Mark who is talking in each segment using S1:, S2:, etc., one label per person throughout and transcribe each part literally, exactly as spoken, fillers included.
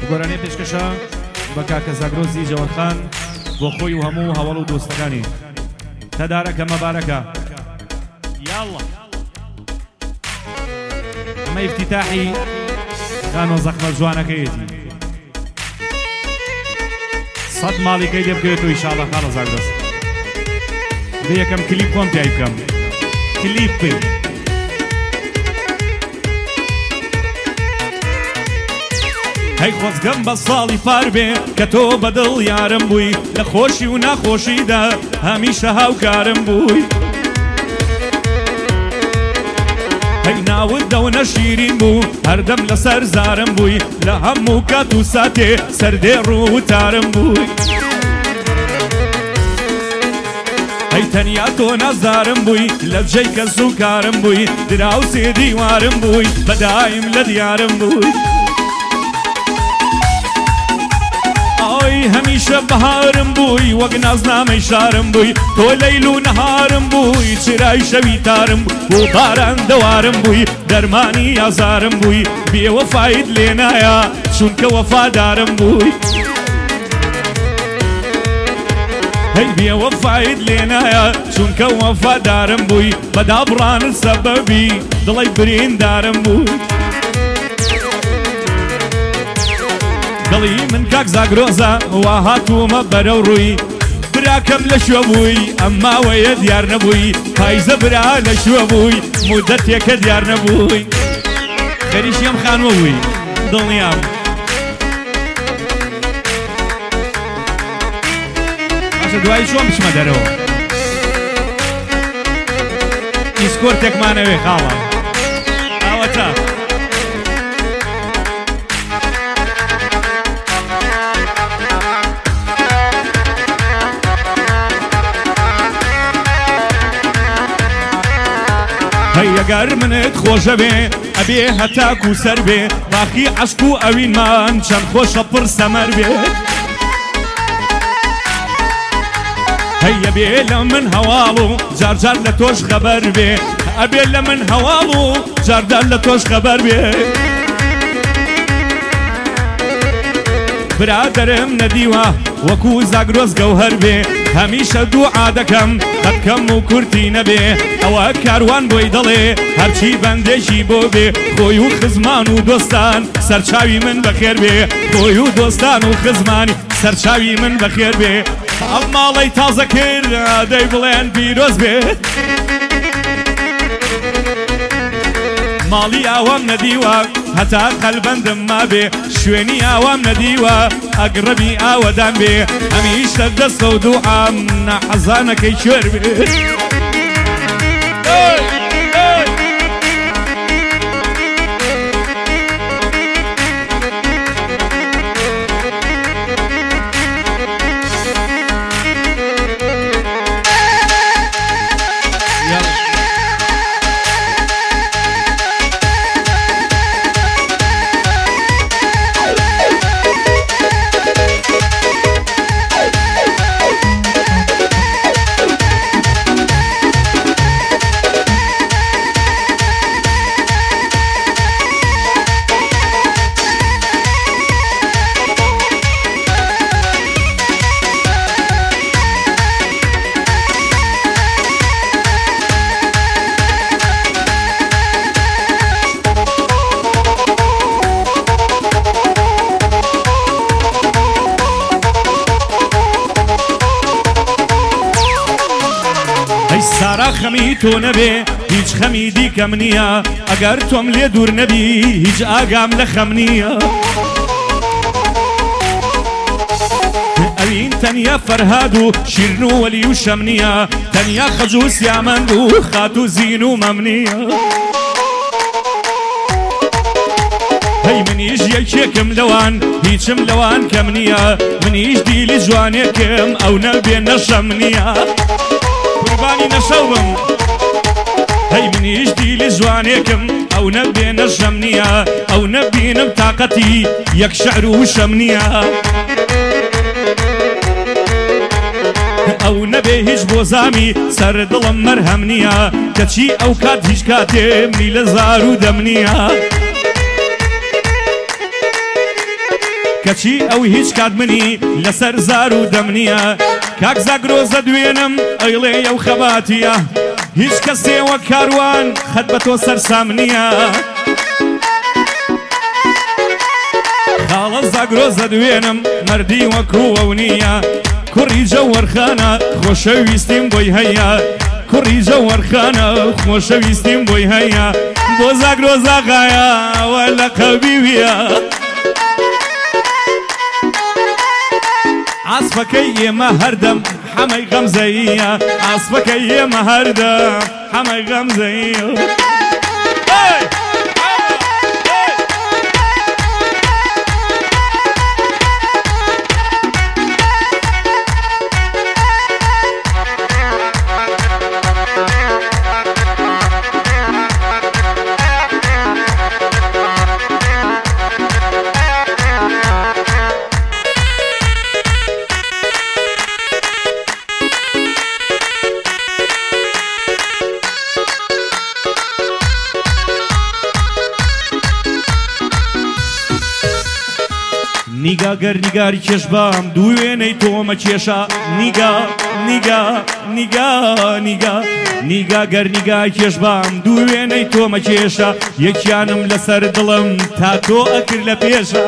S1: گۆرانەی پێشکەشە بە کاکە زاگرۆزی جەوەرخان بۆ خۆی و هەموو هەوڵ و دۆستەکانی تەدارەکە مەبارەکە یاڵڵا ئەمە ئیفتیتاحی خانۆ زەخمە جوانەکەیەتی سەد ماڵیکەی لێ بکەوێت و ئیشاڵڵا خانۆ زاگرۆز بە یەکەم کلیپ خۆم پیای بکەم کلیپ بێ هەی خۆزگەم بە ساڵی پار بێ کە تۆ بەدڵ یارم بووی لە خۆشی و ناخۆشیدا هەمیشە هاوکارم بووی هەی ناوت دەونە شیرین بوو هەردەم لەسەر زارم بووی لە هەموو کات و ساتێ سەردێ ڕووتارم بووی هەی تەنیا تۆ نەزارم بووی لە بجەی کەس و کارم بووی دراو سێ دیوارم بووی بەدایم لە دیارم بووی هەمیشە بەهارم بووی وەک نازنامەی شارم بووی تۆ لەیل و نەهارم بووی چرای شەوی تارم بوو باران دەوارم بووی دەرمانی ئازارم بووی بێوەفایت لێ نایە چونکە وەفادارم بووی هەی بێوەفایت لێ نایە چونکە وەفادارم بووی بەدابڕانت سەبەبی دڵی بریندارم بووی دڵی من کاک زاگرۆزە وا هاتوومە بەرەو ڕووی براکەم لە شوێ بووی ئەمما وەیە دیار نەبووی پایزە برا لە شوێ بووی مودەتێکە دیار نەبووی خەریشی ئەم خانوە بووی دڵنیام باشە دوایی چۆن بچمە دەرەوە ئیسکۆرتێکمانەوێ خاڵە ئاوەتە هەی ئەگەر منت خۆشە بێ ئەبێ هەتاکو سەر بێ باقی عەشق و ئەوینمان چەند خۆشە پڕ سەمەر بێ هەی ئەبێ لە من هەواڵ و جارجار لە تۆش خەبەر بێ ئەبێ لە من هەواڵ و جاردار لە تۆش خەبەر بێ برادەرم نەدیوە وەکو زاگرۆز گەوهەر بێ هەمیشە دوعا دەکەم قەتکەم و کورتی نەبێ ئەوە کاروان بۆی دەڵێ هەرچی بەندێکی بۆ بێ خۆی و خزمان و دۆستان سەرچاوی من بەخێر بێ خۆی و دۆستان و خزمانی سەرچاوی من بەخێر بێ ئەم ماڵەی تازە کرد دەی بڵێن پیرۆز بێ ماڵی ئاوام نەدیوە هەتا قەلبەندم ما بێ شوێنی ئاوام نەدیوە ئەگڕەبی ئاوەدان بێ هەمیشە دەستە و دوعام نەحەزانەکەی کوێر بێ سارا خەمی تۆ نەبێ هیچ خەمی دیکەم نییە ئەگەر تۆم لێ دوور نەبی هیچ ئاگام لە خەم نییە ئەوین تەنیا فەرهاد و شیرن و وەلی و شەم نییە تەنیا خەج و سیامەند و خات و زین و مەم نییە هەی منیش یەکێکم لەوان هیچم لەوان کەم نییە منیش دیلی جوانێکم ئەو نەبێ نەشەم نییە قوربانی نەشەوم هەی منیش دیلی جوانێکم ئەو نەبێ نەشەم نییە ئەو نەبینم تاقەتی یەک شەعر و شەم نییە ئەو نەبێ هیچ بۆ زامی سەر دڵم مەرهەم نییە کەچی ئەو کات هیچ کاتێ میلە زار و دەم نییە کەچی ئەو هیچ کات منی لەسەر زار و دەمنیە کاک زاگرۆزە دوێنم ئەیڵێ ئەو خەباتیە هیچ کەسێ وەک کاروان خەت بە تۆ سەرسام نییە خاڵە زاگرۆزە دوێنم مەردی وەکووە و نییە کوڕی جەوەرخانە خۆشەویستیم بۆی هەیە کوڕی جەوەرخانە خۆشەویستیم بۆی هەیە بۆ زاگرۆزاغایە وە لە قەبیویە عاسفەکەی ئێمە هەردەم حەمەی غەمزەیە عاسفەکەی ئێمە هەردەم حەمەی غەمزەیە نیگا گەر نیگاری کێش بام دوو وێنەی تۆمە کێشە نیگا نیگا نیگا نیگا نیگا گەر نیگای کێش بام دوو وێنەی تۆمە کێشە یەکیانم لەسەر دڵم تا تۆ ئەکرد لە پێشە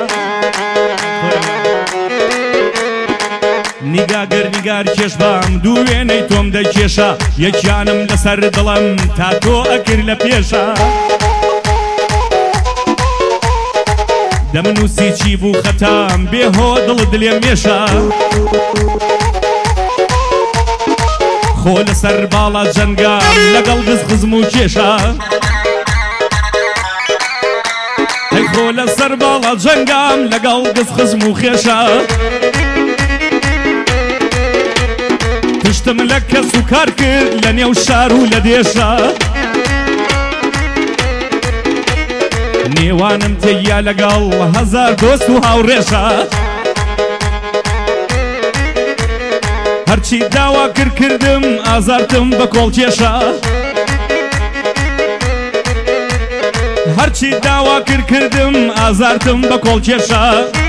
S1: نیگا گەر نیگاری کێش بام دوو وێنەی تۆم دەکێشە یەکیانم لەسەر دڵم تا تۆ ئەکرد لە پێشە دەمنووسی چی بوو خەتام بێهۆ دڵت لێم مێشە خۆ لەسەر باڵا جەنگام لەگەڵ گز خزم و کێشە هەی خۆ لەسەر باڵا جەنگام لەگەڵ گز خزم و خێشە تشتم لە کەس و کار کرد لە نێو شار و لە دێشە نێوانم تێیا لەگەڵ هەزار دۆست و هاوڕێشە هەرچی داوا کرد کردم ئازارتم بە کۆڵکێشە هەرچی داوا کرد کردم ئازارتم بە کۆڵکێشە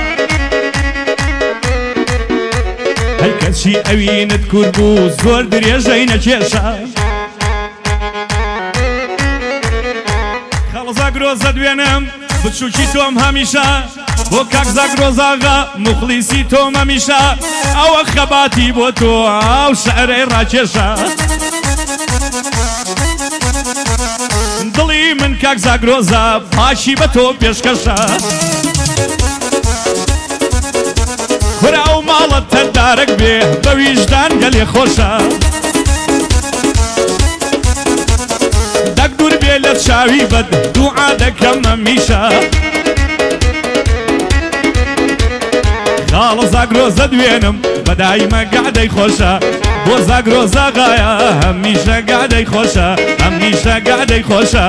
S1: هەی کەچی ئەوینت کورد بوو زۆر درێژەی نەکێشە زاگرۆزە دوێنم بچووکی تۆم هەمیشە بۆ کاک زاگرۆزاغا مخلیسی تۆم هەمیشە ئەوە خەباتی بۆ تۆ ئەو شعرەی ڕاکێشە دڵی من کاک زاگرۆزە پاشی بە تۆ پێشکەشە خورا و ماڵەت تەردارەک بێ بە ویژدان گەلێ خۆشە دەک دوور بێ لە چاوی بەد دوعا دەکەم هەمیشە خاڵە زاگرۆزە دوێنم بەدایمە گادەی خۆشە بۆ زاگرۆزاغایە هەمیشە گادەی خۆشە هەمیشە گادەی خۆشە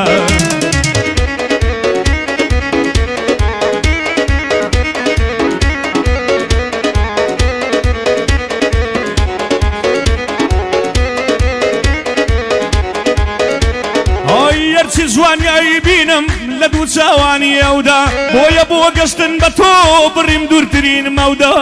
S1: چی جوانیایی بینم لە دوو چاوانی ئەودا بۆیە بۆ گەشتن بە تۆ بڕیم دوورترین مەودا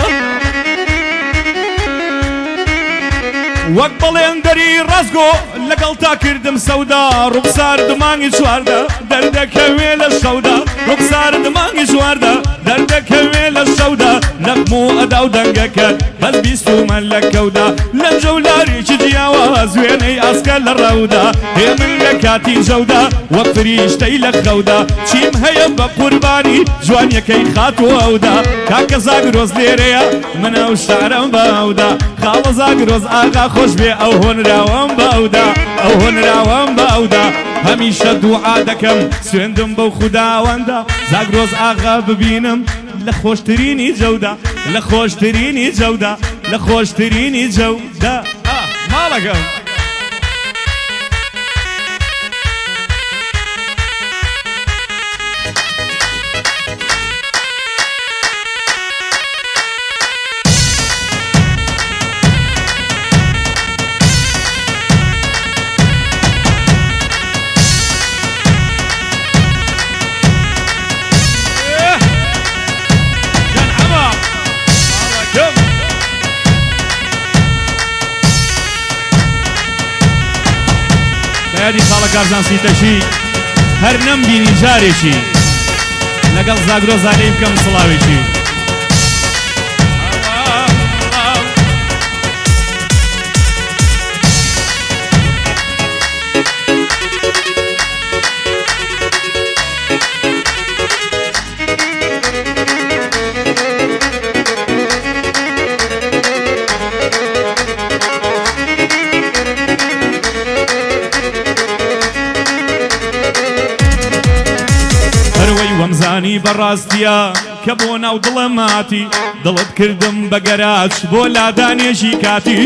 S1: وەک بەڵێن دەری ڕازگۆ لەگەڵ تا کردم سەودا ڕوخسار دمانگی چواردە دەردەکەوێ لە شەودا ڕوخسار دمانگی چواردە دەردەکەوێ لە شەودا نەخم و ئەدا و دەنگەکەت بەس بیستومە لە کەودا لەنجە و لارێکی جیاواز وێنەی ئاسکە لە ڕەودا هێ من لە کاتی جەودا وەک فریشتەی لە خەودا چیم هەیە بە قوربانی جوانیەکەی خاتوە ئەودا کاکە زاگرۆز لێرەیە منە و شارەم بە ئەودا خاڵە زاگرۆز ئاغا خۆش بێ ئەو هۆنراوەم بە ئەودا ئەو هۆنراوەم بە ئەودا هەمیشە دوعا دەکەم سوێندم بەو خوداوەندا زاگرۆز ئاغا ببینم لە خۆشترینی جەودا لە خۆشترینی جەودا لە خۆشترینی جەودا ماڵەکەم بەیادی ساڵە کارزان سیتەشی هەر نەمبینی جارێکی لەگەڵ زاگرۆ زانەی بکەم سڵاوێکی وەمزانی بەڕاستیە کە بۆ ناو دڵم ماتی دڵت کردم بە گەراج بۆ لادانێژی کاتی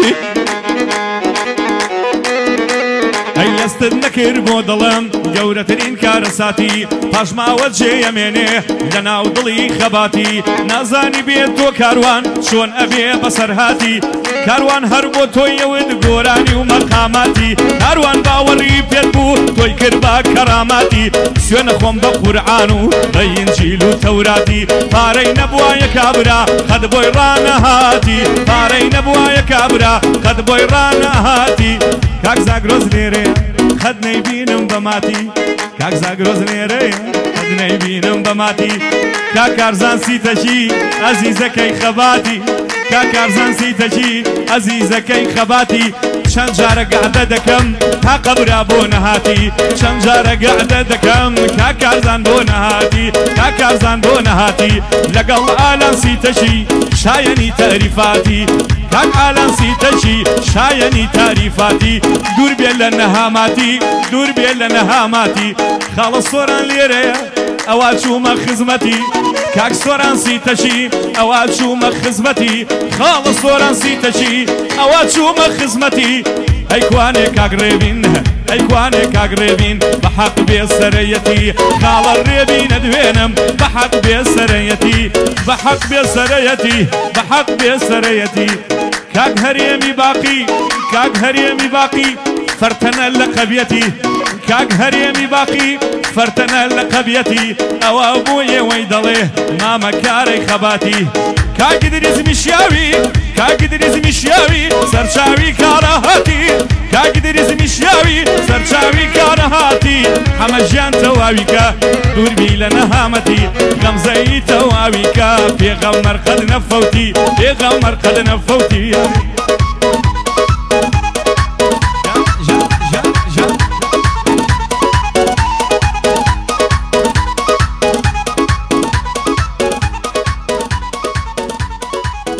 S1: ئەی لەستت نەکرد بۆ دڵم گەورەترین کارەساتی پاشماوە جێیەمێنێ لە ناو دڵی خەباتی نازانی بێت تۆ کاروان چۆن ئەبێ بەسەرهاتی کاروان هەر بۆ تۆیەوت گۆرانی و مەقاماتی کاروان باوەڕی پێت بوو تۆی کرد بە کەراماتی سوێنە خۆم بە قورعان و بە ئینجیل و تەوراتی پارەی نەبوایە کابرا قەت بۆی ڕانەهاتی پارەی نەبوایە کابرا قەت بۆی ڕانەهاتی کاک زاگرۆز لێرەیە قەت نەیبینم بە ماتی کاک زاگرۆز لێرەیە قەت نەیبینم بە ماتی کاک کارزان سیتەشی ئەزیزەکەی خەباتی کاک کارزان سیتەشی ئەزیزەکەی خەباتی چەند جارە گەعدە دەکەم تا قەبرا بۆ نەهاتی چەند جارە گەعدە دەکەم کاک کارزان بۆ نەهاتی کاک کارزان بۆ نەهاتی لەگەڵ ئالان سیتەشی شایەنی تەریفاتی کاک ئالان سیتەشی شایەنی تاریفاتی دوور بێ لە نەهاماتی دوور بێ لە نەهاماتی خاڵە سۆران لێرەیە ئەوا چوومە خزمەتی کاک سۆران سیتەشی ئەوا چوومە خزمەتی خاڵە سۆران سیتەشی ئەوا چوومە خزمەتی ئەی کوانێ کاک ڕێبین ئەی کوانێ کاک ڕێبین بە حەق بێ سەرەیەتی خاڵە ڕێبینە دوێنم بە حەق بێ سەرەیەتی بە حەق بێ سەرەیەتی بە حەق بێ سەرەیەتی کاک هەرێمی باقی کاک هەرێمی باقی فەرتەنە لە قەبیەتی کاک هەرێمی باقی فەرتەنە لە قەبیەتی ئەوە بۆ ئێوەی دەڵێ مامە کارەی خەباتی کاکی دریزمی شیاوی کاکی دریزمی شیاوی سەرچاوی کارەهاتی کاکی دریزمی شیاوی سەرچاوی کارەهاتی هەمە ژیان تەواویکە دووربی لە نەهامەتی غەمزەی تەواویکە پێغەمبەر قەد نەفەوتی پێغەمبەر قەد نەفەوتی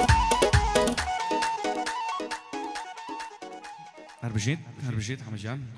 S1: هەر بژیت هەر بژیت هەمەجان